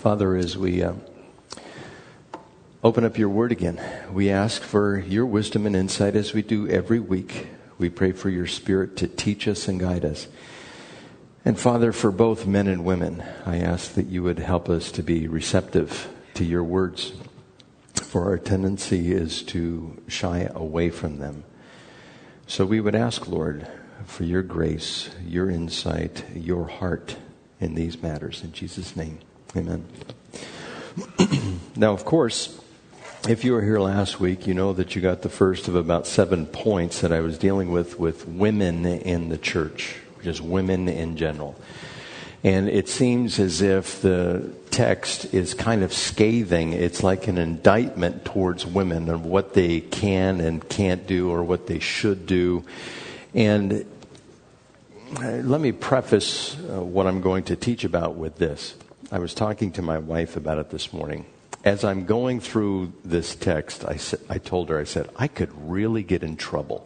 Father, as we open up your word again, we ask for your wisdom and insight as we do every week. We pray for your Spirit to teach us and guide us. And Father, for both men and women, I ask that you would help us to be receptive to your words. For our tendency is to shy away from them. So we would ask, Lord, for your grace, your insight, your heart in these matters. In Jesus' name, amen. Now, of course, if you were here last week, you know that you got the first of about 7 points that I was dealing with women in the church, just women in general. And it seems as if the text is kind of scathing. It's like an indictment towards women of what they can and can't do or what they should do. And let me preface what I'm going to teach about with this. I was talking to my wife about it this morning. As I'm going through this text, I told her, I could really get in trouble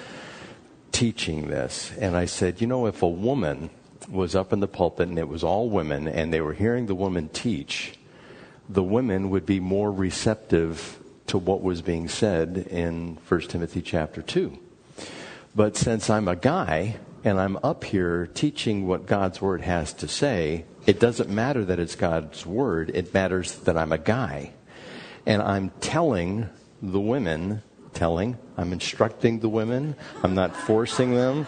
teaching this. And I said, if a woman was up in the pulpit and it was all women and they were hearing the woman teach, the women would be more receptive to what was being said in 1 Timothy chapter 2. But since I'm a guy and I'm up here teaching what God's Word has to say, it doesn't matter that it's God's Word. It matters that I'm a guy. And I'm telling the women, I'm instructing the women. I'm not forcing them.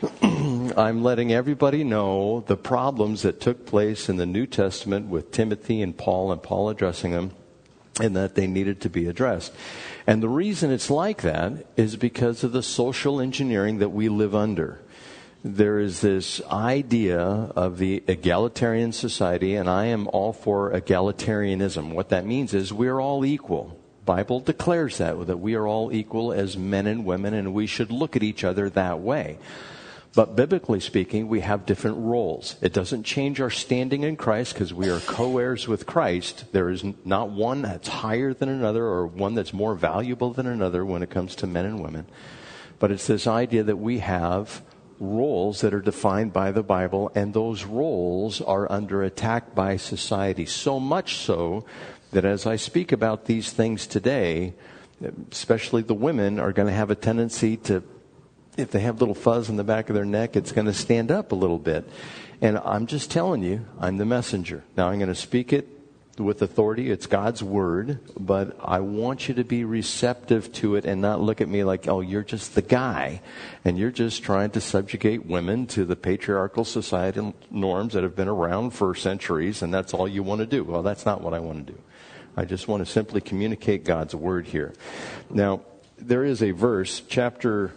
I'm letting everybody know the problems that took place in the New Testament with Timothy and Paul addressing them, and that they needed to be addressed. And the reason it's like that is because of the social engineering that we live under. There is this idea of the egalitarian society, and I am all for egalitarianism. What that means is we're all equal. The Bible declares that we are all equal as men and women, and we should look at each other that way. But biblically speaking, we have different roles. It doesn't change our standing in Christ because we are co-heirs with Christ. There is not one that's higher than another or one that's more valuable than another when it comes to men and women. But it's this idea that we have roles that are defined by the Bible, and those roles are under attack by society. So much so that as I speak about these things today, especially the women are going to have a tendency to, if they have little fuzz in the back of their neck, it's going to stand up a little bit. And I'm just telling you, I'm the messenger. Now I'm going to speak it with authority. It's God's Word, but I want you to be receptive to it and not look at me like, oh, you're just the guy and you're just trying to subjugate women to the patriarchal societal norms that have been around for centuries, and that's all you want to do. Well, that's not what I want to do. I just want to simply communicate God's Word here. Now, there is a verse, chapter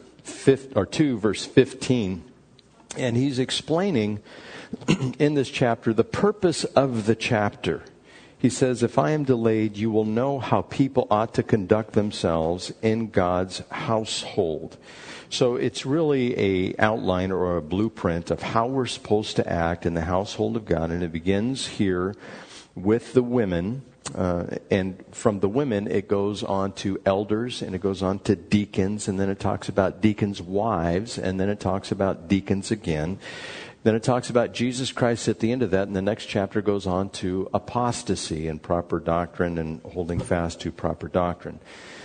2, verse 15, and he's explaining in this chapter the purpose of the chapter. He says, if I am delayed, you will know how people ought to conduct themselves in God's household. So it's really a outline or a blueprint of how we're supposed to act in the household of God. And it begins here with the women. And from the women, it goes on to elders, and it goes on to deacons, and then it talks about deacons' wives, and then it talks about deacons again. Then it talks about Jesus Christ at the end of that, and the next chapter goes on to apostasy and proper doctrine and holding fast to proper doctrine.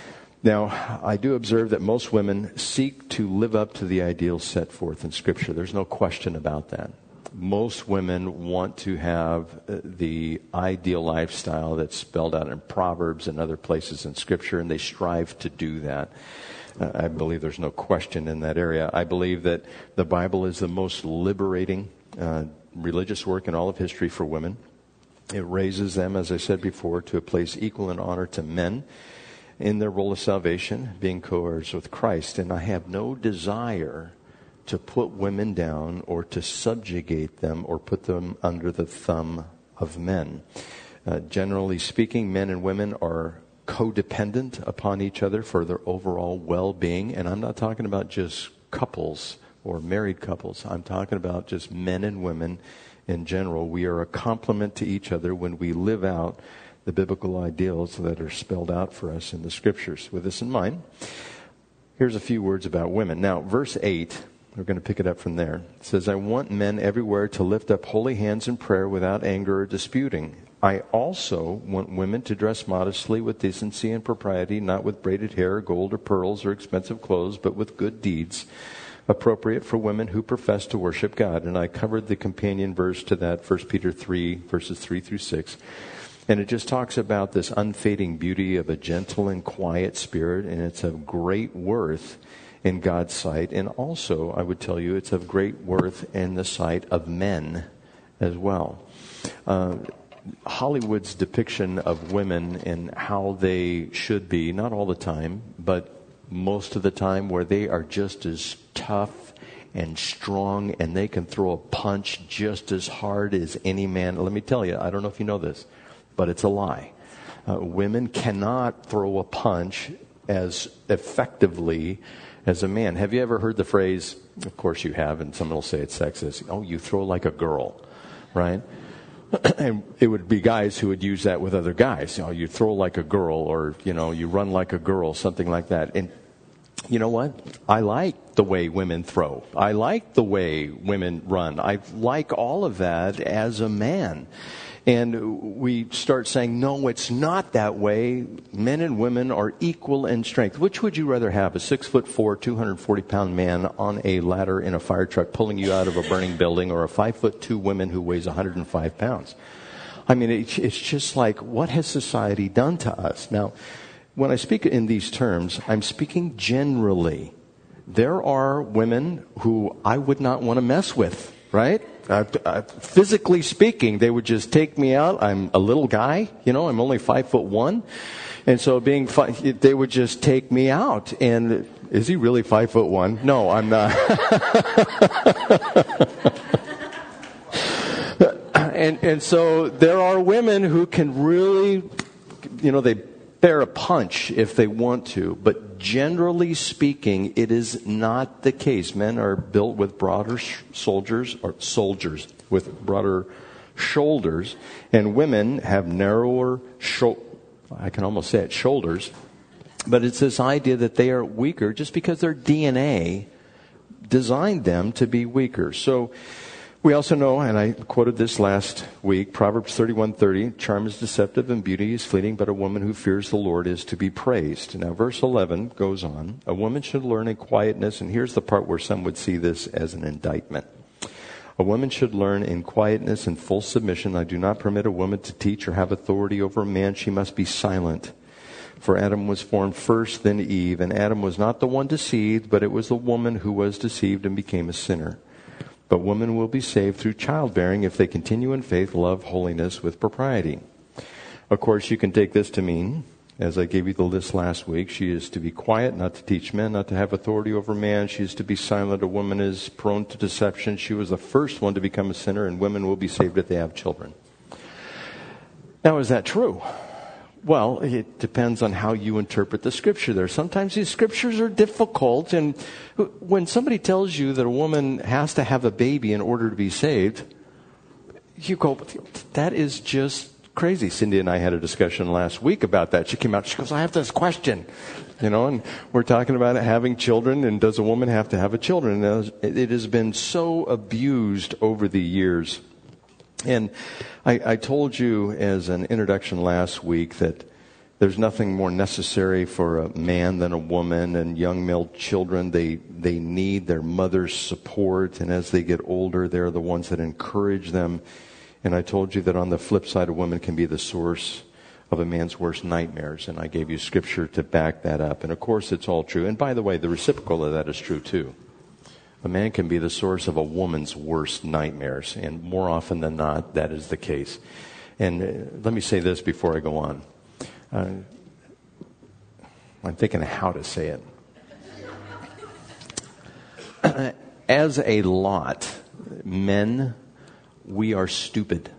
Now, I do observe that most women seek to live up to the ideals set forth in Scripture. There's no question about that. Most women want to have the ideal lifestyle that's spelled out in Proverbs and other places in Scripture, and they strive to do that. I believe there's no question in that area. I believe that the Bible is the most liberating religious work in all of history for women. It raises them, as I said before, to a place equal in honor to men in their role of salvation, being co-heirs with Christ. And I have no desire to put women down or to subjugate them or put them under the thumb of men. Generally speaking, men and women are codependent upon each other for their overall well-being. And I'm not talking about just couples or married couples. I'm talking about just men and women in general. We are a complement to each other when we live out the biblical ideals that are spelled out for us in the Scriptures. With this in mind, here's a few words about women. Now, verse 8, we're going to pick it up from there. It says, I want men everywhere to lift up holy hands in prayer without anger or disputing. I also want women to dress modestly with decency and propriety, not with braided hair, gold or pearls or expensive clothes, but with good deeds, appropriate for women who profess to worship God. And I covered the companion verse to that, 1 Peter 3, verses 3 through 6. And it just talks about this unfading beauty of a gentle and quiet spirit, and it's of great worth in God's sight. And also, I would tell you, it's of great worth in the sight of men as well. Hollywood's depiction of women and how they should be, not all the time, but most of the time, where they are just as tough and strong and they can throw a punch just as hard as any man. Let me tell you, I don't know if you know this, but it's a lie. Women cannot throw a punch as effectively as a man. Have you ever heard the phrase, of course you have, and someone will say it's sexist, oh, you throw like a girl, right? And it would be guys who would use that with other guys. You know, you throw like a girl, or, you know, you run like a girl, something like that. And you know what? I like the way women throw. I like the way women run. I like all of that as a man. And we start saying, no, it's not that way. Men and women are equal in strength. Which would you rather have? A 6'4", 240-pound man on a ladder in a fire truck pulling you out of a burning building, or a 5'2" woman who weighs 105 pounds? I mean, it's just like, what has society done to us? Now, when I speak in these terms, I'm speaking generally. There are women who I would not want to mess with, right? Physically speaking, they would just take me out. I'm a little guy, you know, I'm only 5'1", and so they would just take me out. And is he really 5'1"? No, I'm not. and so there are women who can really, you know, they bear a punch if they want to, but generally speaking, it is not the case. Men are built with broader soldiers with broader shoulders, and women have narrower shoulders. But it's this idea that they are weaker just because their DNA designed them to be weaker. So we also know, and I quoted this last week, Proverbs 31:30, charm is deceptive and beauty is fleeting, but a woman who fears the Lord is to be praised. Now, verse 11 goes on, a woman should learn in quietness, and here's the part where some would see this as an indictment. A woman should learn in quietness and full submission. I do not permit a woman to teach or have authority over a man. She must be silent. For Adam was formed first, then Eve, and Adam was not the one deceived, but it was the woman who was deceived and became a sinner. But women will be saved through childbearing if they continue in faith, love, holiness with propriety. Of course, you can take this to mean, as I gave you the list last week, she is to be quiet, not to teach men, not to have authority over man. She is to be silent. A woman is prone to deception. She was the first one to become a sinner, and women will be saved if they have children. Now, is that true? Well, it depends on how you interpret the scripture there. Sometimes these scriptures are difficult, and when somebody tells you that a woman has to have a baby in order to be saved, you go, that is just crazy. Cindy and I had a discussion last week about that. She came out, she goes, I have this question, you know, and we're talking about having children, and does a woman have to have a children? And it has been so abused over the years. And I told you as an introduction last week that there's nothing more necessary for a man than a woman, and young male children, they need their mother's support, and as they get older, they're the ones that encourage them. And I told you that on the flip side, a woman can be the source of a man's worst nightmares, and I gave you scripture to back that up. And of course, it's all true. And by the way, the reciprocal of that is true too. A man can be the source of a woman's worst nightmares, and more often than not, that is the case. And let me say this before I go on. I'm thinking of how to say it. As a lot, men, we are stupid.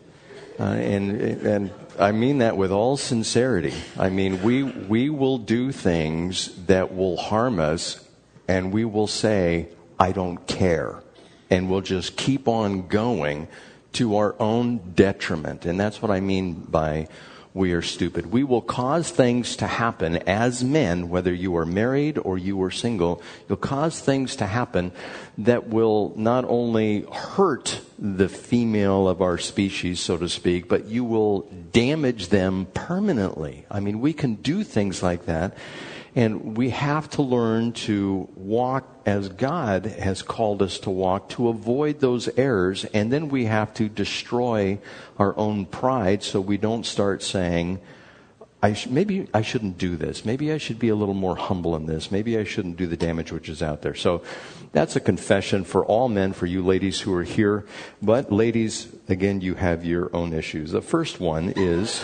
And I mean that with all sincerity. I mean, we will do things that will harm us, and we will say, I don't care. And we'll just keep on going to our own detriment. And that's what I mean by we are stupid. We will cause things to happen as men, whether you are married or you are single. You'll cause things to happen that will not only hurt the female of our species, so to speak, but you will damage them permanently. I mean, we can do things like that. And we have to learn to walk as God has called us to walk, to avoid those errors. And then we have to destroy our own pride so we don't start saying, maybe I shouldn't do this. Maybe I should be a little more humble in this. Maybe I shouldn't do the damage which is out there. So that's a confession for all men, for you ladies who are here. But ladies, again, you have your own issues. The first one is...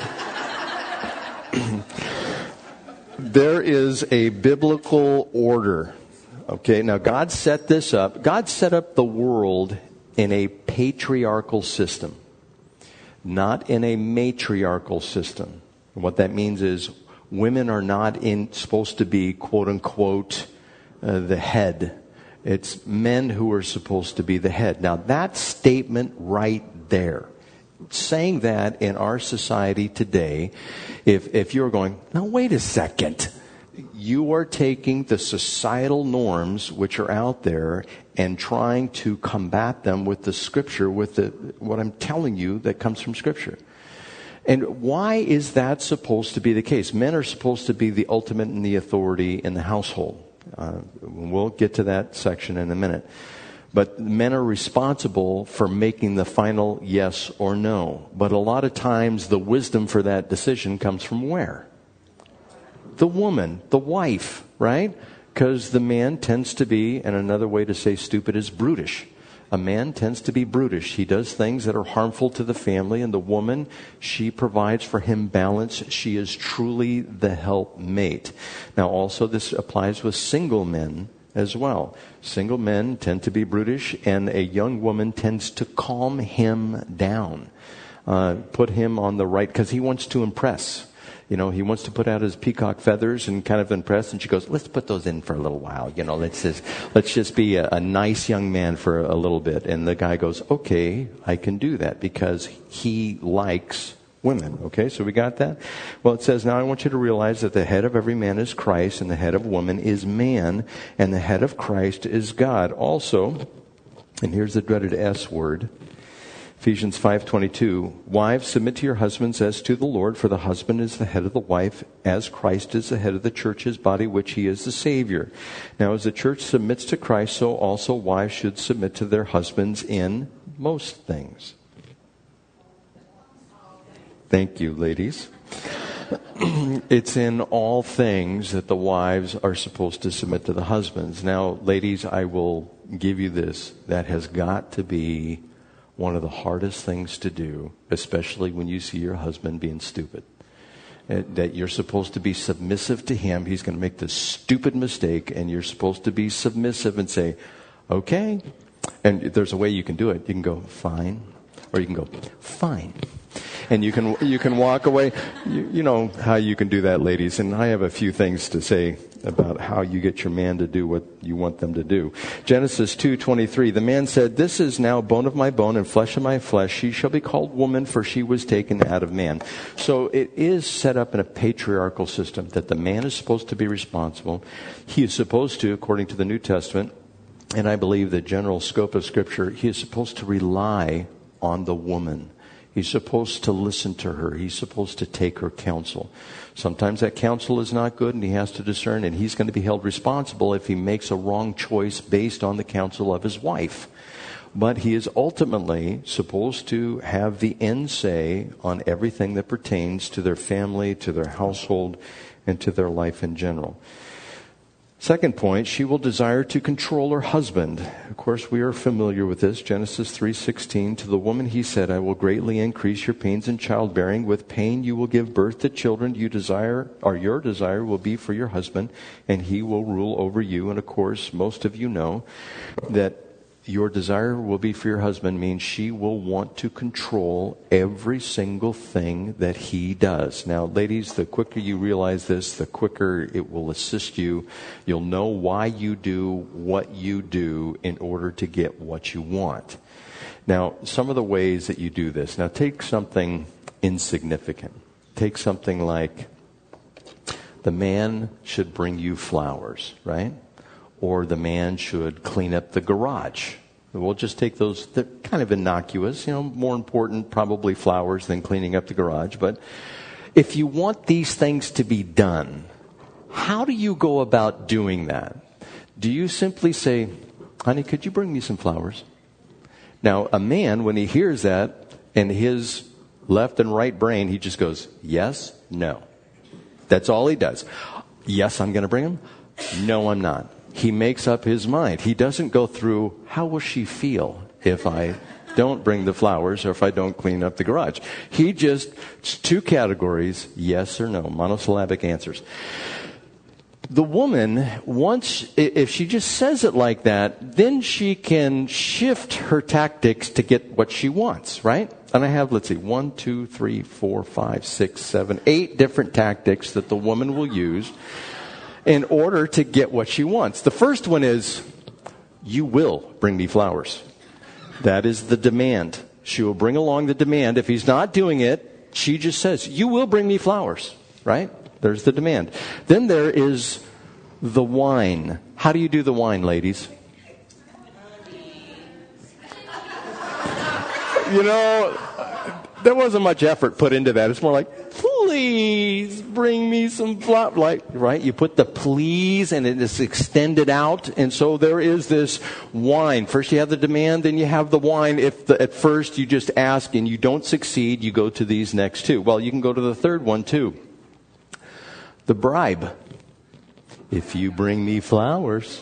There is a biblical order. Okay, now God set this up. God set up the world in a patriarchal system, not in a matriarchal system. And what that means is women are not supposed to be, quote unquote, the head. It's men who are supposed to be the head. Now that statement right there, saying that in our society today, if you're going, now wait a second, you are taking the societal norms which are out there and trying to combat them with the Scripture, with what I'm telling you that comes from Scripture. And why is that supposed to be the case? Men are supposed to be the ultimate in the authority in the household. We'll get to that section in a minute. But men are responsible for making the final yes or no. But a lot of times the wisdom for that decision comes from where? The woman, the wife, right? Because the man tends to be, and another way to say stupid is brutish. A man tends to be brutish. He does things that are harmful to the family, and the woman, she provides for him balance. She is truly the helpmate. Now also this applies with single men as well. Single men tend to be brutish, and a young woman tends to calm him down, put him on the right, because he wants to impress. You know, he wants to put out his peacock feathers and kind of impress, and she goes, let's put those in for a little while. You know, let's just be a nice young man for a little bit. And the guy goes, okay, I can do that because he likes women. Okay, so we got that? Well, it says, now I want you to realize that the head of every man is Christ, and the head of woman is man, and the head of Christ is God. Also, and here's the dreaded S word, Ephesians 5:22, wives, submit to your husbands as to the Lord, for the husband is the head of the wife, as Christ is the head of the church, his body, which he is the Savior. Now, as the church submits to Christ, so also wives should submit to their husbands in most things. Thank you, ladies. It's in all things that the wives are supposed to submit to the husbands. Now, ladies, I will give you this. That has got to be one of the hardest things to do, especially when you see your husband being stupid. That you're supposed to be submissive to him. He's going to make this stupid mistake, and you're supposed to be submissive and say, okay. And there's a way you can do it. You can go, fine. Or you can go, fine. And you can walk away. You know how you can do that, ladies. And I have a few things to say about how you get your man to do what you want them to do. Genesis 2:23, the man said, this is now bone of my bone and flesh of my flesh. She shall be called woman, for she was taken out of man. So it is set up in a patriarchal system that the man is supposed to be responsible. He is supposed to, according to the New Testament, and I believe the general scope of Scripture, he is supposed to rely on the woman. He's supposed to listen to her. He's supposed to take her counsel. Sometimes that counsel is not good, and he has to discern, and he's going to be held responsible if he makes a wrong choice based on the counsel of his wife. But he is ultimately supposed to have the end say on everything that pertains to their family, to their household, and to their life in general. Second point, she will desire to control her husband. Of course, we are familiar with this. Genesis 3:16, to the woman he said, I will greatly increase your pains in childbearing. With pain you will give birth to children. Your desire will be for your husband, and he will rule over you. And of course, most of you know that your desire will be for your husband means she will want to control every single thing that he does. Now, ladies, the quicker you realize this, the quicker it will assist you. You'll know why you do what you do in order to get what you want. Now, some of the ways that you do this. Now, take something insignificant. take something like, the man should bring you flowers, right? Or the man should clean up the garage. We'll just take those, they're kind of innocuous, more important probably flowers than cleaning up the garage. But if you want these things to be done, how do you go about doing that? Do you simply say, honey, could you bring me some flowers? Now, a man, when he hears that, in his left and right brain, he just goes, yes, no. That's all he does. Yes, I'm going to bring them. No, I'm not. He makes up his mind. He doesn't go through, how will she feel if I don't bring the flowers or if I don't clean up the garage? He just, it's two categories, yes or no, monosyllabic answers. The woman, once, if she just says it like that, then she can shift her tactics to get what she wants, right? And I have, 1, 2, 3, 4, 5, 6, 7, 8 different tactics that the woman will use in order to get what she wants. The first one is, you will bring me flowers. That is the demand. She will bring along the demand. If he's not doing it, she just says, you will bring me flowers, right? There's the demand. Then there is the whine. How do you do the whine, ladies? There wasn't much effort put into that. It's more like, please bring me some flowers. Right? You put the please and it is extended out. And so there is this whine. First you have the demand, then you have the whine. If at first you just ask and you don't succeed, you go to these next two. Well, you can go to the third one too. The bribe. If you bring me flowers.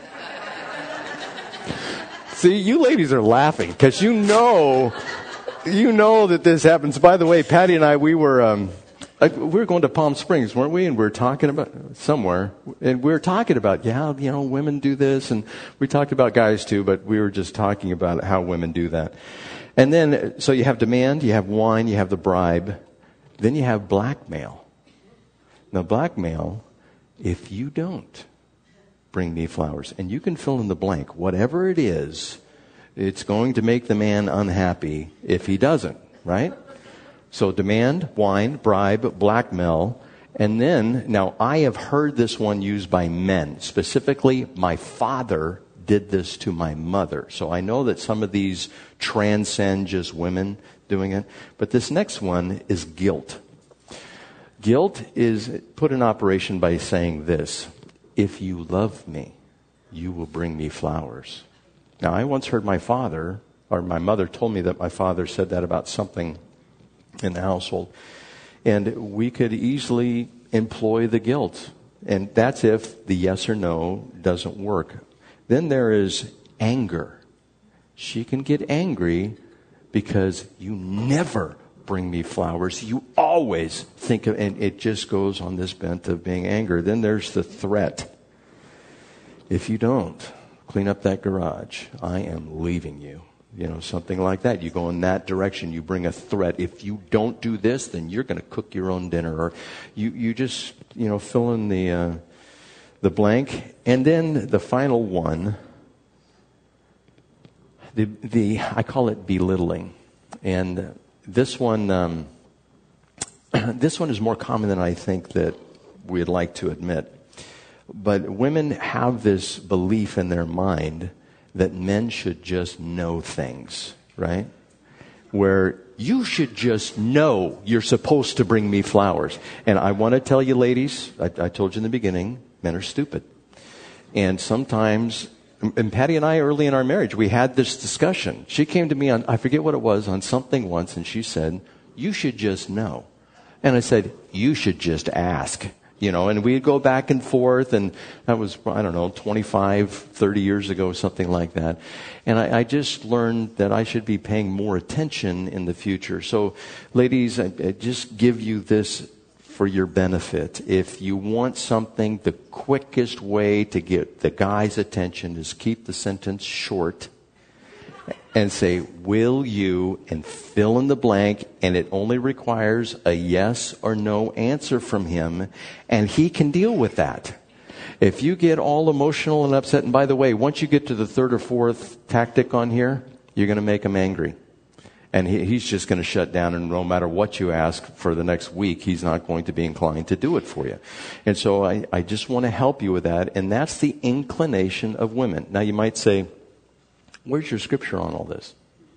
See, you ladies are laughing because you know that this happens. By the way, Patty and I, we were going to Palm Springs, weren't we? And we were talking about somewhere, and we were talking about, women do this, and we talked about guys too, but we were just talking about how women do that. And then, so you have demand, you have whine, you have the bribe, then you have blackmail. Now, blackmail, if you don't bring me flowers, and you can fill in the blank, whatever it is, it's going to make the man unhappy if he doesn't, right? So demand, whine, bribe, blackmail, and then, now I have heard this one used by men. Specifically, my father did this to my mother. So I know that some of these transcend just women doing it. But this next one is guilt. Guilt is put in operation by saying this: if you love me, you will bring me flowers. Now, I once heard my mother told me that my father said that about something in the household. And we could easily employ the guilt. And that's if the yes or no doesn't work. Then there is anger. She can get angry because you never bring me flowers. You always think of, and it just goes on this bent of being angry. Then there's the threat. If you don't clean up that garage, I am leaving you. Something like that. You go in that direction. You bring a threat. If you don't do this, then you're going to cook your own dinner. Or you just, fill in the blank. And then the final one, I call it belittling. And this one is more common than I think that we'd like to admit. But women have this belief in their mind that men should just know things, right? Where you should just know you're supposed to bring me flowers. And I want to tell you, ladies, I told you in the beginning, men are stupid. And sometimes, and Patty and I, early in our marriage, we had this discussion. She came to me on, I forget what it was, on something once, and she said, you should just know. And I said, you should just ask. And we'd go back and forth, and that was, 25, 30 years ago, something like that. And I just learned that I should be paying more attention in the future. So, ladies, I just give you this for your benefit. If you want something, the quickest way to get the guy's attention is keep the sentence short and say, will you, and fill in the blank, and it only requires a yes or no answer from him, and he can deal with that. If you get all emotional and upset, and by the way, once you get to the third or fourth tactic on here, you're going to make him angry. And he's just going to shut down, and no matter what you ask for the next week, he's not going to be inclined to do it for you. And so I just want to help you with that, and that's the inclination of women. Now you might say, where's your scripture on all this?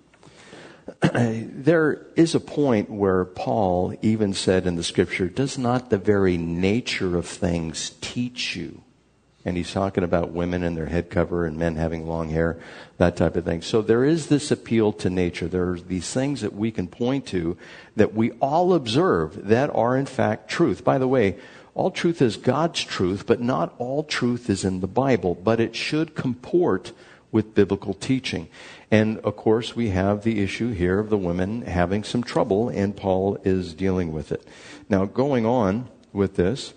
There is a point where Paul even said in the scripture, does not the very nature of things teach you? And he's talking about women and their head cover and men having long hair, that type of thing. So there is this appeal to nature. There are these things that we can point to that we all observe that are in fact truth. By the way, all truth is God's truth, but not all truth is in the Bible. But it should comport with biblical teaching. And of course, we have the issue here of the women having some trouble, and Paul is dealing with it. Now, going on with this,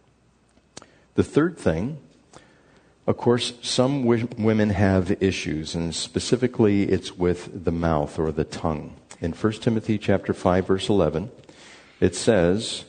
the third thing, of course, some women have issues, and specifically it's with the mouth or the tongue. In 1 Timothy chapter 5, verse 11, it says,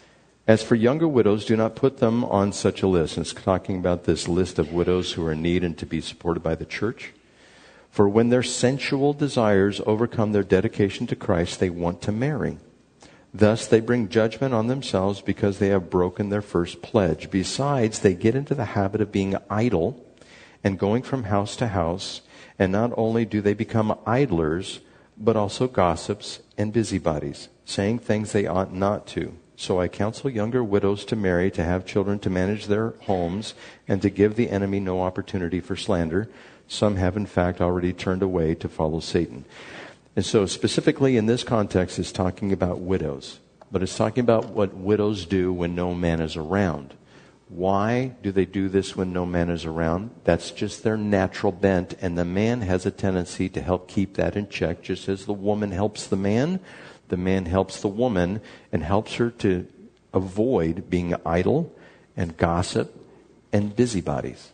as for younger widows, do not put them on such a list. And it's talking about this list of widows who are in need and to be supported by the church. For when their sensual desires overcome their dedication to Christ, they want to marry. Thus, they bring judgment on themselves because they have broken their first pledge. Besides, they get into the habit of being idle and going from house to house. And not only do they become idlers, but also gossips and busybodies, saying things they ought not to. So I counsel younger widows to marry, to have children, to manage their homes, and to give the enemy no opportunity for slander. Some have, in fact, already turned away to follow Satan. And so specifically in this context, it's talking about widows. But it's talking about what widows do when no man is around. Why do they do this when no man is around? That's just their natural bent. And the man has a tendency to help keep that in check. Just as the woman helps the man helps the woman and helps her to avoid being idle and gossip and busybodies.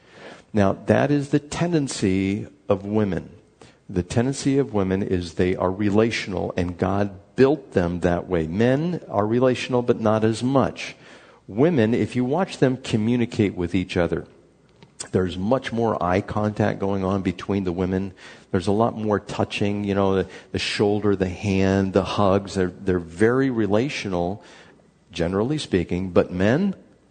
Now, that is the tendency of women. The tendency of women is they are relational, and God built them that way. Men are relational, but not as much. Women, if you watch them communicate with each other, there's much more eye contact going on between the women. There's a lot more touching, the shoulder, the hand, the hugs. They're very relational, generally speaking. But men,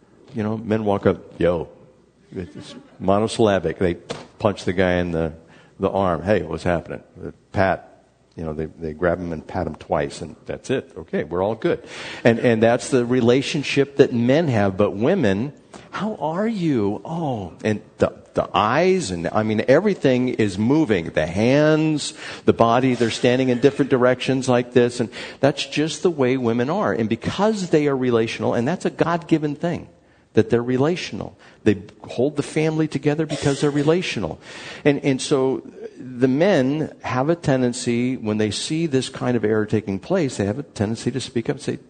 men walk up, yo. It's monosyllabic. They punch the guy in the arm. Hey, what's happening? Pat, they grab him and pat him twice, and that's it. Okay, we're all good. And that's the relationship that men have. But women, how are you? Oh, and the eyes, and everything is moving. The hands, the body, they're standing in different directions like this. And that's just the way women are. And because they are relational, and that's a God-given thing, that they're relational. They hold the family together because they're relational. And so the men have a tendency, when they see this kind of error taking place, they have a tendency to speak up and say,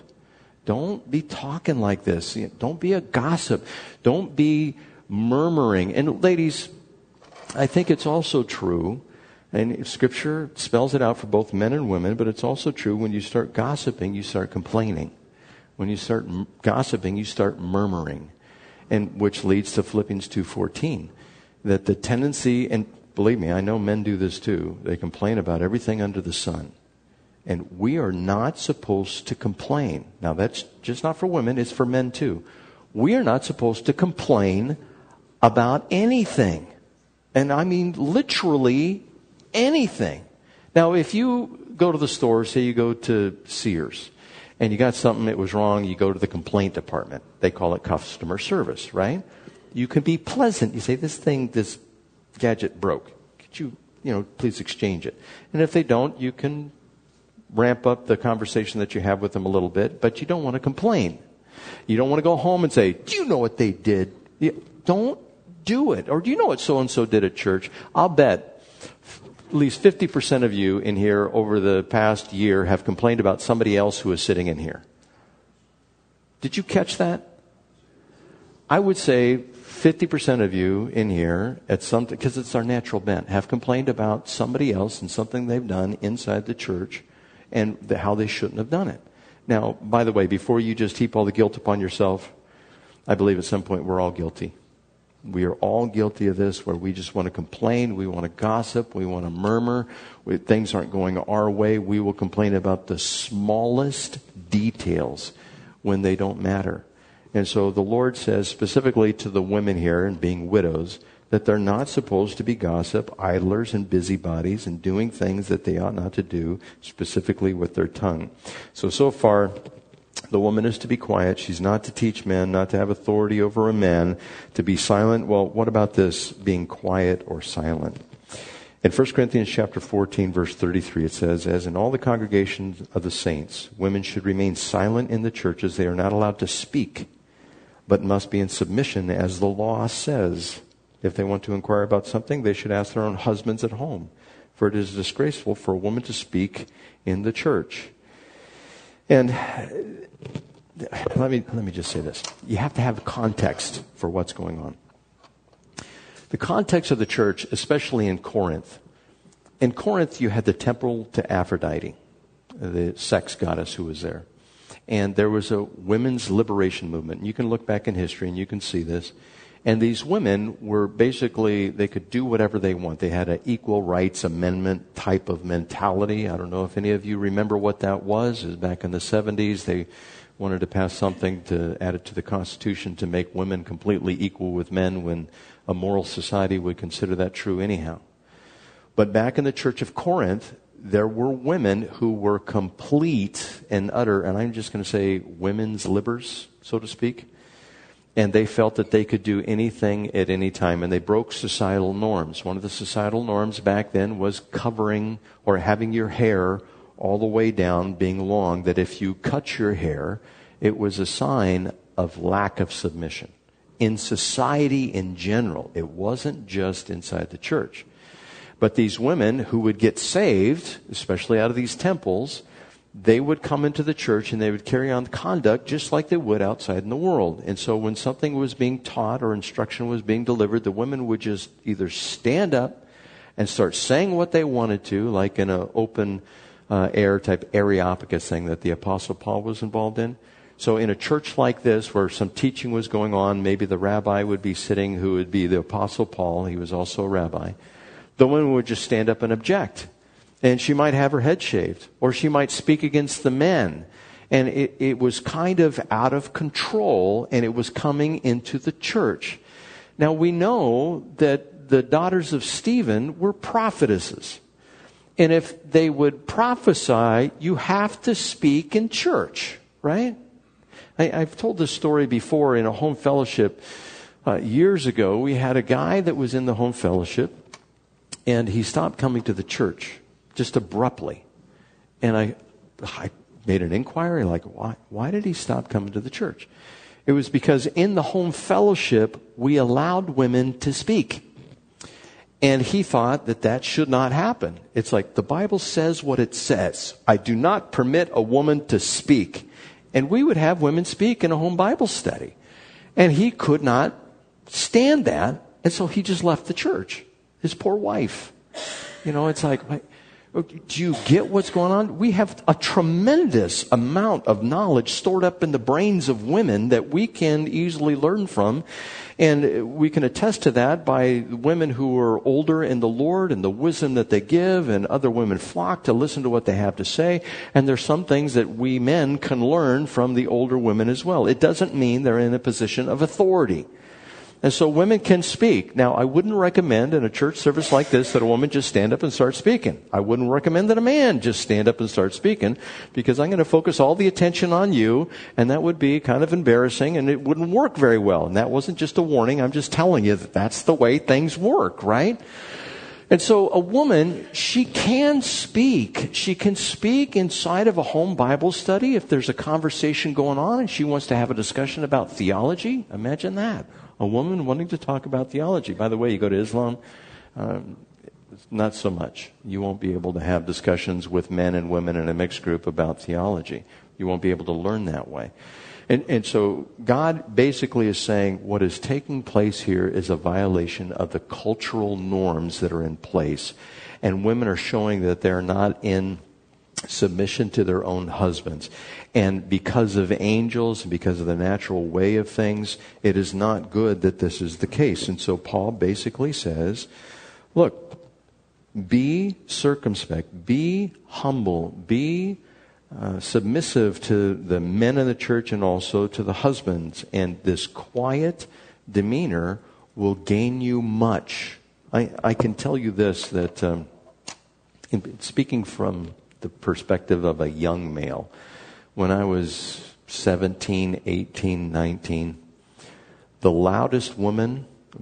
don't be talking like this. Don't be a gossip. Don't be murmuring. And ladies, I think it's also true, and Scripture spells it out for both men and women, but it's also true when you start gossiping, you start complaining. When you start gossiping, you start murmuring, and which leads to Philippians 2:14, that the tendency, and believe me, I know men do this too, they complain about everything under the sun. And we are not supposed to complain. Now that's just not for women, it's for men too. We are not supposed to complain about anything. And I mean literally anything. Now if you go to the store, say you go to Sears, and you got something that was wrong, you go to the complaint department. They call it customer service, right? You can be pleasant. You say, this gadget broke. Could you, please exchange it? And if they don't, you can ramp up the conversation that you have with them a little bit, but you don't want to complain. You don't want to go home and say, do you know what they did? Don't do it. Or do you know what so-and-so did at church? I'll bet at least 50% of you in here over the past year have complained about somebody else who is sitting in here. Did you catch that? I would say 50% of you in here, at some, because it's our natural bent, have complained about somebody else and something they've done inside the church and how they shouldn't have done it. Now, by the way, before you just heap all the guilt upon yourself, I believe at some point we're all guilty. We are all guilty of this, where we just want to complain, we want to gossip, we want to murmur. Things aren't going our way. We will complain about the smallest details when they don't matter. And so the Lord says specifically to the women here, and being widows, that they're not supposed to be gossip, idlers, and busybodies, and doing things that they ought not to do, specifically with their tongue. So far, the woman is to be quiet. She's not to teach men, not to have authority over a man, to be silent. Well, what about this, being quiet or silent? In 1 Corinthians chapter 14, verse 33, it says, "As in all the congregations of the saints, women should remain silent in the churches. They are not allowed to speak, but must be in submission, as the law says. If they want to inquire about something, they should ask their own husbands at home. For it is disgraceful for a woman to speak in the church." And let me just say this. You have to have context for what's going on. The context of the church, especially in Corinth. In Corinth, you had the temple to Aphrodite, the sex goddess who was there. And there was a women's liberation movement. You can look back in history and you can see this. And these women were basically, they could do whatever they want. They had an equal rights amendment type of mentality. I don't know if any of you remember what that was. It was back in the 70s. They wanted to pass something to add it to the Constitution to make women completely equal with men, when a moral society would consider that true anyhow. But back in the church of Corinth, there were women who were complete and utter, and I'm just going to say women's libbers, so to speak. And they felt that they could do anything at any time, and they broke societal norms. One of the societal norms back then was covering or having your hair all the way down, being long, that if you cut your hair, it was a sign of lack of submission. In society in general, it wasn't just inside the church. But these women who would get saved, especially out of these temples, they would come into the church and they would carry on conduct just like they would outside in the world. And so when something was being taught or instruction was being delivered, the women would just either stand up and start saying what they wanted to, like in an open air type Areopagus thing that the Apostle Paul was involved in. So in a church like this, where some teaching was going on, maybe the rabbi would be sitting, who would be the Apostle Paul. He was also a rabbi. The woman would just stand up and object. And she might have her head shaved, or she might speak against the men. And it was kind of out of control, and it was coming into the church. Now we know that the daughters of Stephen were prophetesses. And if they would prophesy, you have to speak in church, right? I've told this story before in a home fellowship. Years ago, we had a guy that was in the home fellowship, and he stopped coming to the church just abruptly. And I made an inquiry, like, why did he stop coming to the church? It was because in the home fellowship, we allowed women to speak. And he thought that should not happen. It's like, the Bible says what it says. I do not permit a woman to speak. And we would have women speak in a home Bible study. And he could not stand that. And so he just left the church. His poor wife. You know, it's like, do you get what's going on? We have a tremendous amount of knowledge stored up in the brains of women that we can easily learn from. And we can attest to that by women who are older in the Lord and the wisdom that they give, and other women flock to listen to what they have to say. And there's some things that we men can learn from the older women as well. It doesn't mean they're in a position of authority. And so women can speak. Now, I wouldn't recommend in a church service like this that a woman just stand up and start speaking. I wouldn't recommend that a man just stand up and start speaking, because I'm going to focus all the attention on you, and that would be kind of embarrassing, and it wouldn't work very well. And that wasn't just a warning. I'm just telling you that that's the way things work, right? And so a woman, she can speak. She can speak inside of a home Bible study if there's a conversation going on and she wants to have a discussion about theology. Imagine that. A woman wanting to talk about theology. By the way, you go to Islam, not so much. You won't be able to have discussions with men and women in a mixed group about theology. You won't be able to learn that way. And so God basically is saying what is taking place here is a violation of the cultural norms that are in place. And women are showing that they're not in submission to their own husbands. And because of angels, and because of the natural way of things, it is not good that this is the case. And so Paul basically says, look, be circumspect, be humble, be submissive to the men in the church and also to the husbands. And this quiet demeanor will gain you much. I can tell you this, that speaking from the perspective of a young male, when I was 17, 18, 19, the loudest women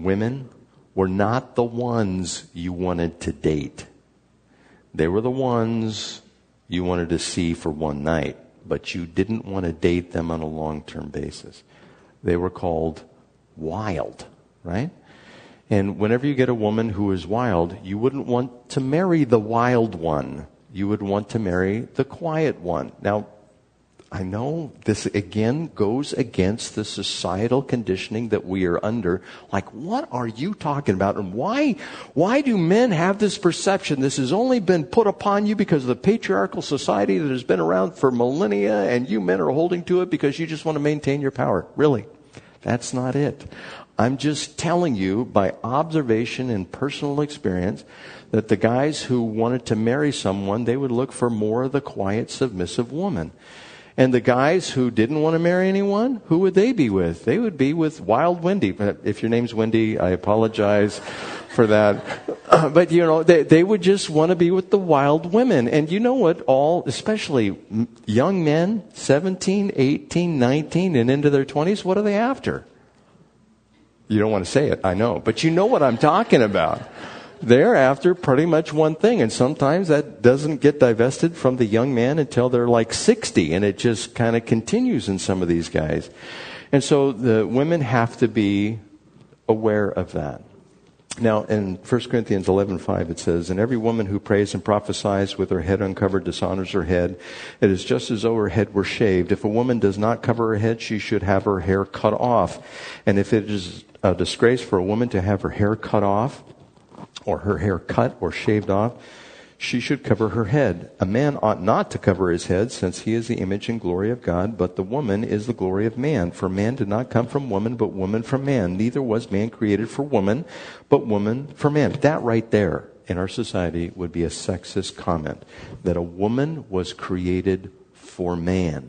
were not the ones you wanted to date. They were the ones you wanted to see for one night, but you didn't want to date them on a long-term basis. They were called wild, right? And whenever you get a woman who is wild, you wouldn't want to marry the wild one. You would want to marry the quiet one. Now, I know this again goes against the societal conditioning that we are under. Like, what are you talking about? And why do men have this perception? This has only been put upon you because of the patriarchal society that has been around for millennia, and you men are holding to it because you just want to maintain your power. Really? That's not it. I'm just telling you by observation and personal experience that the guys who wanted to marry someone, they would look for more of the quiet, submissive woman. And the guys who didn't want to marry anyone, who would they be with? They would be with Wild Wendy. If your name's Wendy, I apologize for that. But, they would just want to be with the wild women. And you know what? Especially young men, 17, 18, 19, and into their 20s, what are they after? You don't want to say it, I know. But you know what I'm talking about. They're after pretty much one thing, and sometimes that doesn't get divested from the young man until they're like 60, and it just kind of continues in some of these guys. And so the women have to be aware of that. Now, in 1 Corinthians 11:5, it says, "And every woman who prays and prophesies with her head uncovered dishonors her head. It is just as though her head were shaved. If a woman does not cover her head, she should have her hair cut off. And if it is a disgrace for a woman to have her hair cut off, or her hair cut or shaved off, she should cover her head. A man ought not to cover his head, since he is the image and glory of God, but the woman is the glory of man. For man did not come from woman, but woman from man. Neither was man created for woman, but woman for man." That right there in our society would be a sexist comment, that a woman was created for man,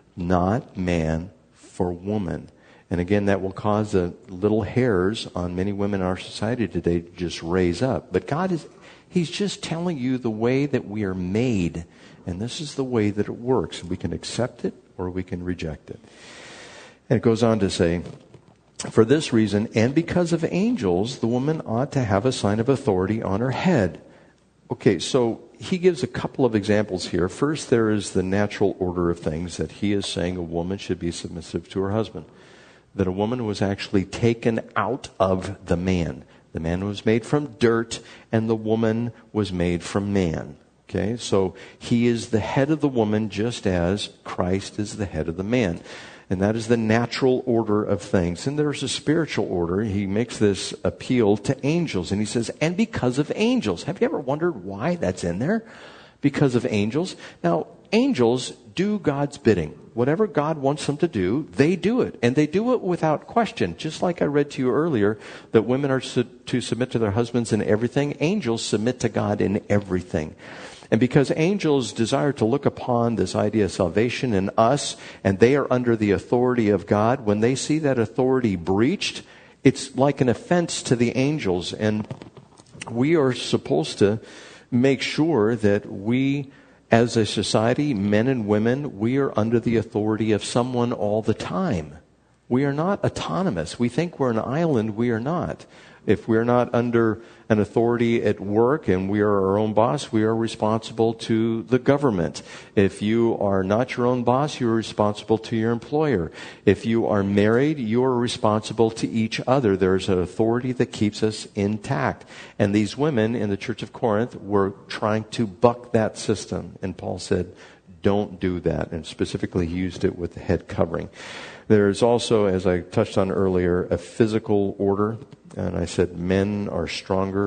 not man for woman. And again, that will cause the little hairs on many women in our society today to just raise up. But He's just telling you the way that we are made. And this is the way that it works. We can accept it or we can reject it. And it goes on to say, "For this reason, and because of angels, the woman ought to have a sign of authority on her head." Okay, so he gives a couple of examples here. First, there is the natural order of things, that he is saying a woman should be submissive to her husband. That a woman was actually taken out of the man. The man was made from dirt, and the woman was made from man. Okay, so he is the head of the woman, just as Christ is the head of the man. And that is the natural order of things. And there's a spiritual order. He makes this appeal to angels, and he says, "And because of angels." Have you ever wondered why that's in there? Because of angels. Now, angels do God's bidding. Whatever God wants them to do, they do it. And they do it without question. Just like I read to you earlier, that women are to submit to their husbands in everything, angels submit to God in everything. And because angels desire to look upon this idea of salvation in us, and they are under the authority of God, when they see that authority breached, it's like an offense to the angels. And we are supposed to make sure that we, as a society, men and women, we are under the authority of someone all the time. We are not autonomous. We think we're an island. We are not. If we're not under an authority at work and we are our own boss, we are responsible to the government. If you are not your own boss, you are responsible to your employer. If you are married, you are responsible to each other. There's an authority that keeps us intact. And these women in the church of Corinth were trying to buck that system. And Paul said, don't do that. And specifically, he used it with the head covering. There's also, as I touched on earlier, a physical order. And I said men are stronger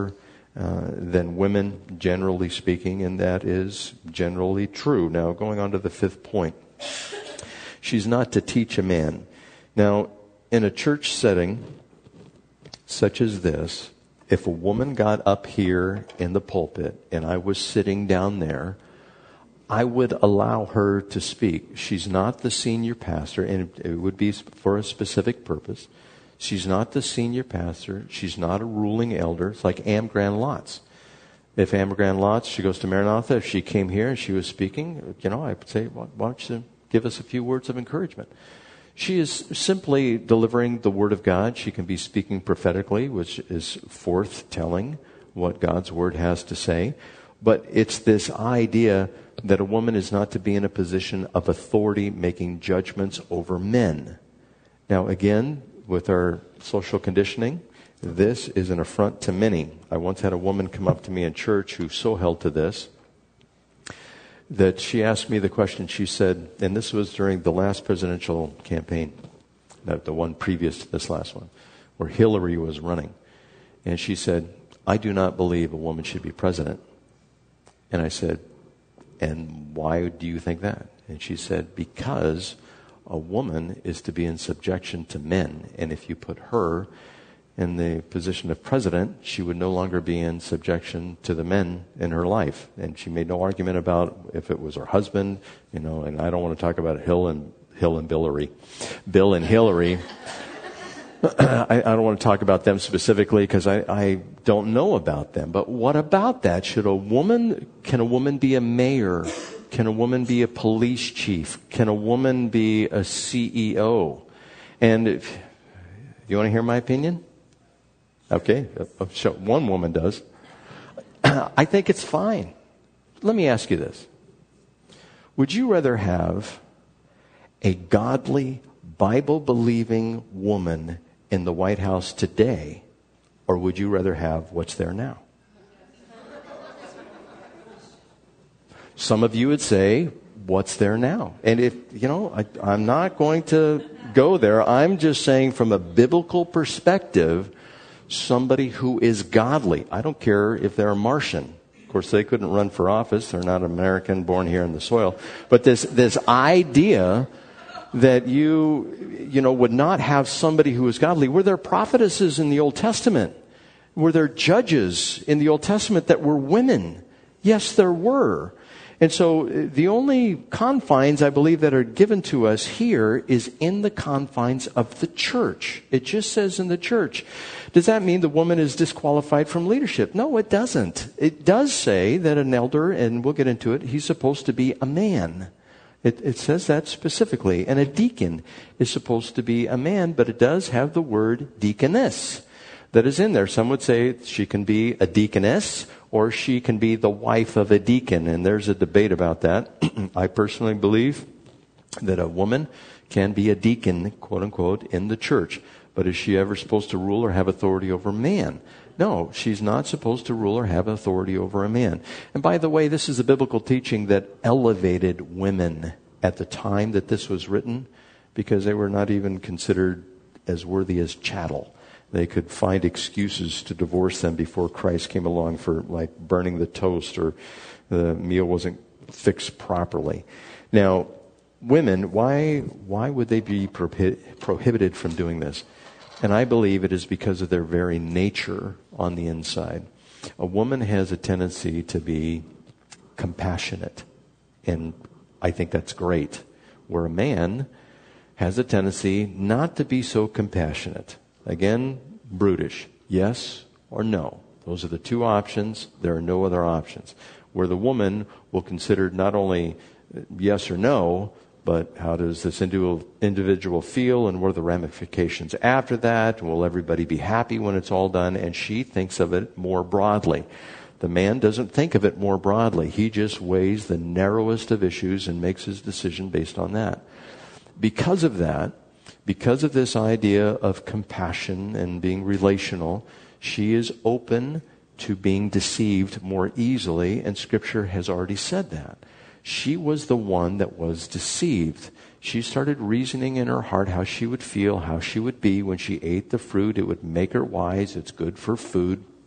than women, generally speaking, and that is generally true. Now, going on to the fifth point. She's not to teach a man. Now, in a church setting such as this, if a woman got up here in the pulpit and I was sitting down there, I would allow her to speak. She's not the senior pastor, and it would be for a specific purpose. She's not the senior pastor. She's not a ruling elder. It's like Am Grand Lotz. If Am Grand Lotz, she goes to Maranatha, if she came here and she was speaking, I would say, why don't you give us a few words of encouragement? She is simply delivering the Word of God. She can be speaking prophetically, which is forth-telling what God's Word has to say. But it's this idea that a woman is not to be in a position of authority making judgments over men. Now, again, with our social conditioning, this is an affront to many. I once had a woman come up to me in church who so held to this that she asked me the question. She said, and this was during the last presidential campaign, not the one previous to this last one, where Hillary was running. And she said, I do not believe a woman should be president. And I said, and why do you think that? And she said, because a woman is to be in subjection to men. And if you put her in the position of president, she would no longer be in subjection to the men in her life. And she made no argument about if it was her husband, and I don't want to talk about Bill and Hillary. I don't want to talk about them specifically because I don't know about them. But what about that? Can a woman be a mayor? Can a woman be a police chief? Can a woman be a CEO? And you want to hear my opinion? Okay, one woman does. I think it's fine. Let me ask you this. Would you rather have a godly, Bible-believing woman in the White House today, or would you rather have what's there now? Some of you would say, what's there now? And I'm not going to go there. I'm just saying from a biblical perspective, somebody who is godly. I don't care if they're a Martian. Of course, they couldn't run for office. They're not American, born here in the soil. But this idea that you would not have somebody who is godly. Were there prophetesses in the Old Testament? Were there judges in the Old Testament that were women? Yes, there were. And so the only confines, I believe, that are given to us here is in the confines of the church. It just says in the church. Does that mean the woman is disqualified from leadership? No, it doesn't. It does say that an elder, and we'll get into it, he's supposed to be a man. It says that specifically. And a deacon is supposed to be a man, but it does have the word deaconess that is in there. Some would say she can be a deaconess or she can be the wife of a deacon. And there's a debate about that. I personally believe that a woman can be a deacon, quote unquote, in the church. But is she ever supposed to rule or have authority over man? No, she's not supposed to rule or have authority over a man. And by the way, this is a biblical teaching that elevated women at the time that this was written because they were not even considered as worthy as chattel. They could find excuses to divorce them before Christ came along for like burning the toast or the meal wasn't fixed properly. Now, women, why would they be prohibited from doing this? And I believe it is because of their very nature on the inside. A woman has a tendency to be compassionate, and I think that's great. Where a man has a tendency not to be so compassionate. Again, brutish. Yes or no. Those are the two options. There are no other options. Where the woman will consider not only yes or no, but how does this individual feel and what are the ramifications after that? Will everybody be happy when it's all done? And she thinks of it more broadly. The man doesn't think of it more broadly. He just weighs the narrowest of issues and makes his decision based on that. Because of that, because of this idea of compassion and being relational, she is open to being deceived more easily, and Scripture has already said that. She was the one that was deceived. She started reasoning in her heart how she would feel, how she would be when she ate the fruit. It would make her wise. It's good for food.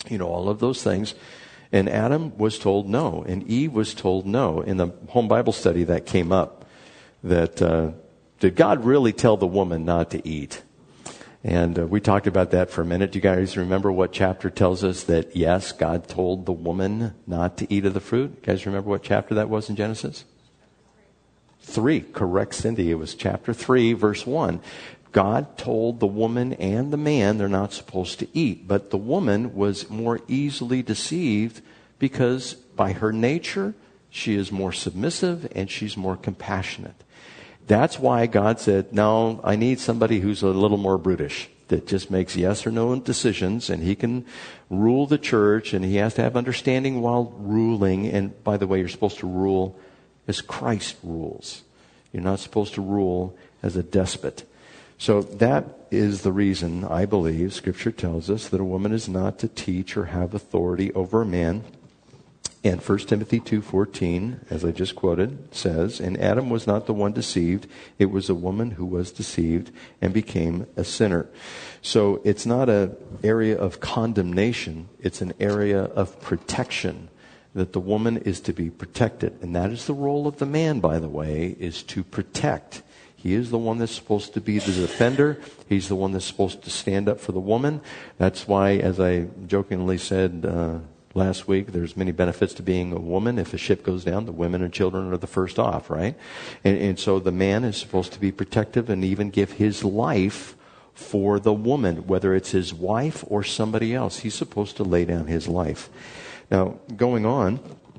all of those things. And Adam was told no, and Eve was told no. In the home Bible study that came up, that did God really tell the woman not to eat? And we talked about that for a minute. Do you guys remember what chapter tells us that, yes, God told the woman not to eat of the fruit? You guys remember what chapter that was in Genesis? 3. Correct, Cindy. It was chapter 3, verse 1. God told the woman and the man they're not supposed to eat. But the woman was more easily deceived because by her nature, she is more submissive and she's more compassionate. That's why God said, no, I need somebody who's a little more brutish, that just makes yes or no decisions, and he can rule the church, and he has to have understanding while ruling. And by the way, you're supposed to rule as Christ rules. You're not supposed to rule as a despot. So that is the reason, I believe, Scripture tells us that a woman is not to teach or have authority over a man. And 1 Timothy 2:14, as I just quoted, says, and Adam was not the one deceived, it was a woman who was deceived and became a sinner. So it's not an area of condemnation, it's an area of protection, that the woman is to be protected. And that is the role of the man, by the way, is to protect. He is the one that's supposed to be the defender. He's the one that's supposed to stand up for the woman. That's why, as I jokingly said last week, there's many benefits to being a woman. If a ship goes down, the women and children are the first off, right? And so the man is supposed to be protective and even give his life for the woman, whether it's his wife or somebody else. He's supposed to lay down his life. Now, going on,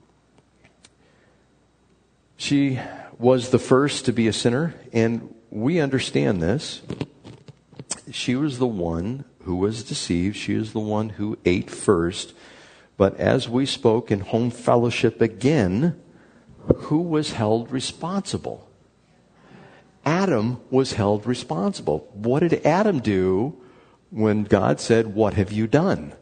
she was the first to be a sinner, and we understand this. She was the one who was deceived. She is the one who ate first. But as we spoke in home fellowship again, who was held responsible? Adam was held responsible. What did Adam do when God said, "What have you done?"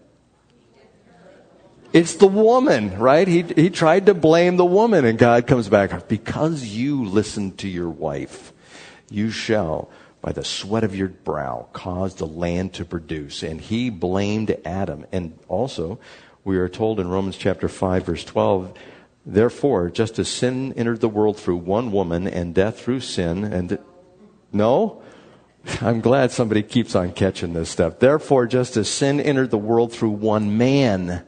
It's the woman, right? He tried to blame the woman, and God comes back, because you listened to your wife, you shall, by the sweat of your brow, cause the land to produce. And he blamed Adam. And also, we are told in Romans chapter 5, verse 12, therefore, just as sin entered the world through one woman, and death through sin, and no? I'm glad somebody keeps on catching this stuff. Therefore, just as sin entered the world through one man,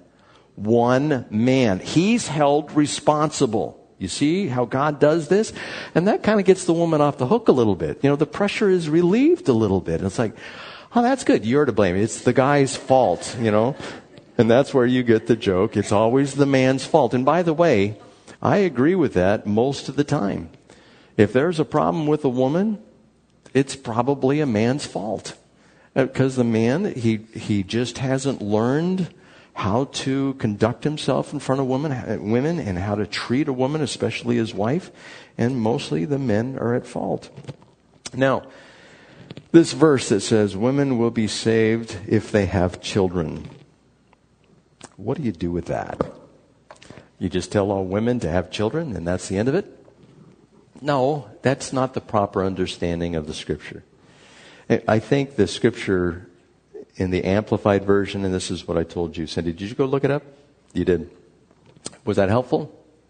he's held responsible. You see how God does this? And that kind of gets the woman off the hook a little bit. The pressure is relieved a little bit. It's like, oh, that's good. You're to blame. It's the guy's fault, And that's where you get the joke. It's always the man's fault. And by the way, I agree with that most of the time. If there's a problem with a woman, it's probably a man's fault. Because the man, he just hasn't learned how to conduct himself in front of women and how to treat a woman, especially his wife. And mostly the men are at fault. Now, this verse that says women will be saved if they have children. What do you do with that? You just tell all women to have children and that's the end of it? No, that's not the proper understanding of the Scripture. I think the Scripture in the Amplified Version, and this is what I told you, Cindy, did you go look it up? You did. Was that helpful?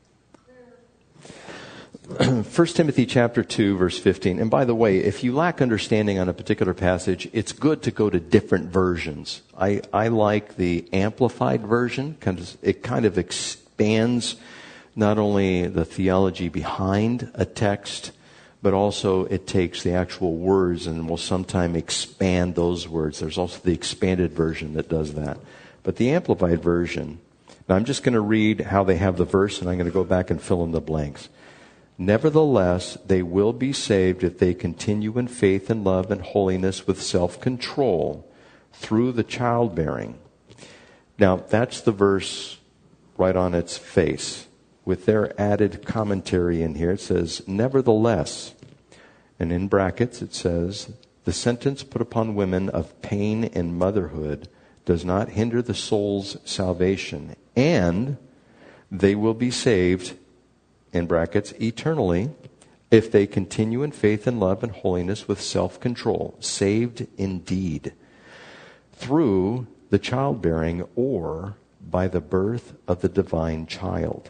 1 Timothy chapter 2, verse 15. And by the way, if you lack understanding on a particular passage, it's good to go to different versions. I like the Amplified Version because it kind of expands not only the theology behind a text, but also it takes the actual words and will sometime expand those words. There's also the expanded version that does that. But the Amplified Version, now I'm just going to read how they have the verse, and I'm going to go back and fill in the blanks. Nevertheless, they will be saved if they continue in faith and love and holiness with self-control through the childbearing. Now, that's the verse right on its face. With their added commentary in here, it says, nevertheless, and in brackets it says, the sentence put upon women of pain in motherhood does not hinder the soul's salvation, and they will be saved, in brackets, eternally, if they continue in faith and love and holiness with self-control, saved indeed, through the childbearing or by the birth of the divine child.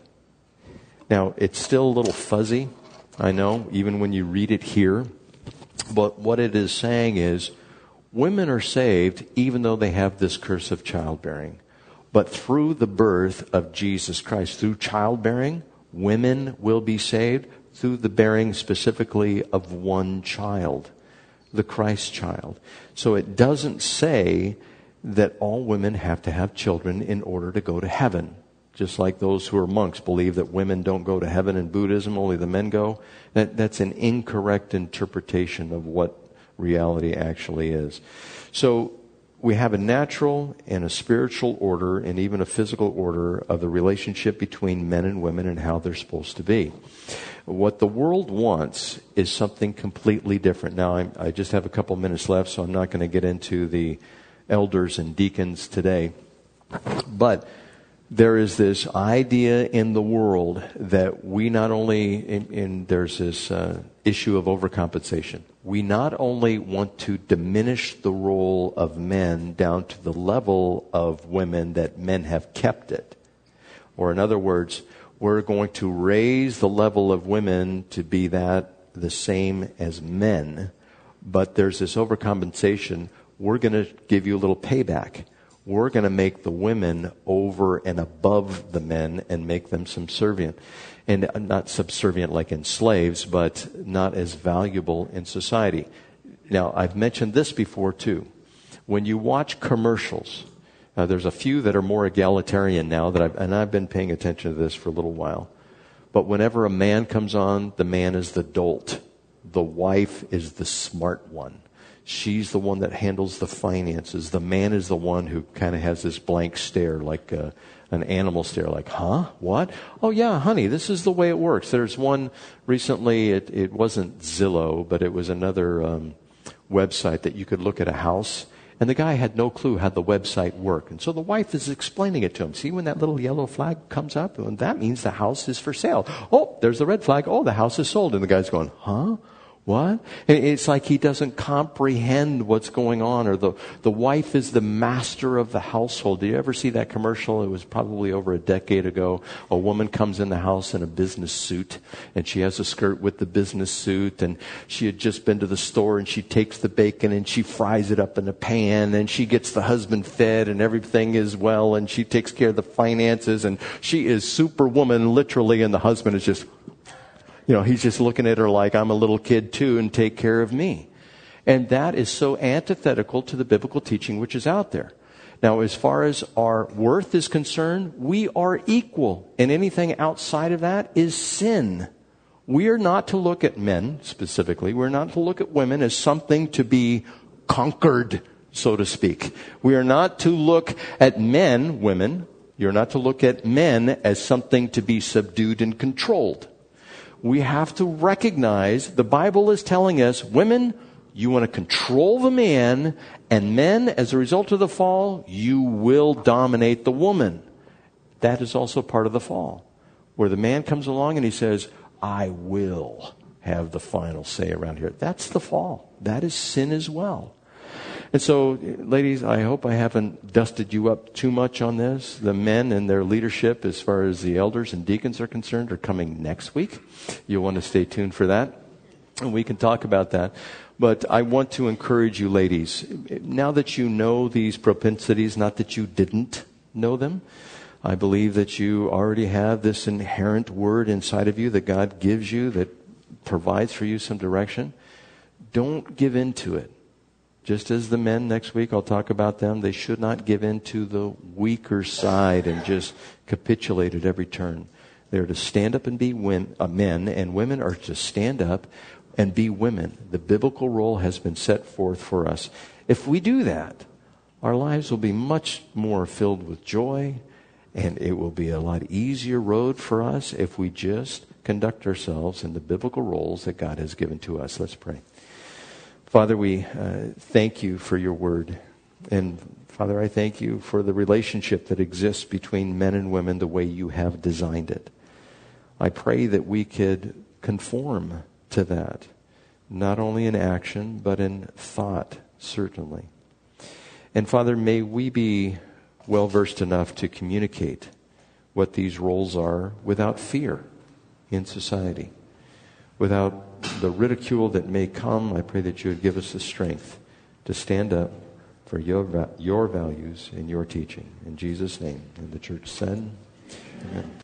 Now, it's still a little fuzzy, I know, even when you read it here. But what it is saying is, women are saved even though they have this curse of childbearing. But through the birth of Jesus Christ, through childbearing, women will be saved through the bearing specifically of one child, the Christ child. So it doesn't say that all women have to have children in order to go to heaven. Just like those who are monks believe that women don't go to heaven in Buddhism, only the men go. That's an incorrect interpretation of what reality actually is. So we have a natural and a spiritual order and even a physical order of the relationship between men and women and how they're supposed to be. What the world wants is something completely different. Now, I just have a couple minutes left, so I'm not going to get into the elders and deacons today. But there is this idea in the world that we not only, there's this issue of overcompensation. We not only want to diminish the role of men down to the level of women that men have kept it. Or in other words, we're going to raise the level of women to be the same as men. But there's this overcompensation. We're going to give you a little payback. We're going to make the women over and above the men and make them subservient. And not subservient like in slaves, but not as valuable in society. Now, I've mentioned this before too. When you watch commercials, there's a few that are more egalitarian now I've been paying attention to this for a little while. But whenever a man comes on, the man is the dolt. The wife is the smart one. She's the one that handles the finances. The man is the one who kind of has this blank stare, like an animal stare, like, huh? What? Oh, yeah, honey, this is the way it works. There's one recently, it wasn't Zillow, but it was another website that you could look at a house, and the guy had no clue how the website worked. And so the wife is explaining it to him. See, when that little yellow flag comes up, and that means the house is for sale. Oh, there's the red flag. Oh, the house is sold. And the guy's going, huh? What? It's like he doesn't comprehend what's going on, or the wife is the master of the household. Did you ever see that commercial? It was probably over a decade ago. A woman comes in the house in a business suit, and she has a skirt with the business suit, and she had just been to the store, and she takes the bacon and she fries it up in a pan, and she gets the husband fed, and everything is well, and she takes care of the finances, and she is superwoman literally, and the husband is just, he's just looking at her like, I'm a little kid too, and take care of me. And that is so antithetical to the biblical teaching which is out there. Now, as far as our worth is concerned, we are equal. And anything outside of that is sin. We are not to look at men, specifically. We're not to look at women as something to be conquered, so to speak. We are not to look at men, women, you're not to look at men as something to be subdued and controlled. We have to recognize the Bible is telling us, women, you want to control the man, and men, as a result of the fall, you will dominate the woman. That is also part of the fall, where the man comes along and he says, I will have the final say around here. That's the fall. That is sin as well. And so, ladies, I hope I haven't dusted you up too much on this. The men and their leadership, as far as the elders and deacons are concerned, are coming next week. You'll want to stay tuned for that, and we can talk about that. But I want to encourage you, ladies, now that you know these propensities, not that you didn't know them, I believe that you already have this inherent word inside of you that God gives you that provides for you some direction. Don't give in to it. Just as the men next week, I'll talk about them, they should not give in to the weaker side and just capitulate at every turn. They're to stand up and be men, and women are to stand up and be women. The biblical role has been set forth for us. If we do that, our lives will be much more filled with joy, and it will be a lot easier road for us if we just conduct ourselves in the biblical roles that God has given to us. Let's pray. Father, we thank you for your word. And Father, I thank you for the relationship that exists between men and women the way you have designed it. I pray that we could conform to that, not only in action, but in thought, certainly. And Father, may we be well-versed enough to communicate what these roles are without fear in society. Without the ridicule that may come, I pray that you would give us the strength to stand up for your values and your teaching. In Jesus' name. And the church said, amen.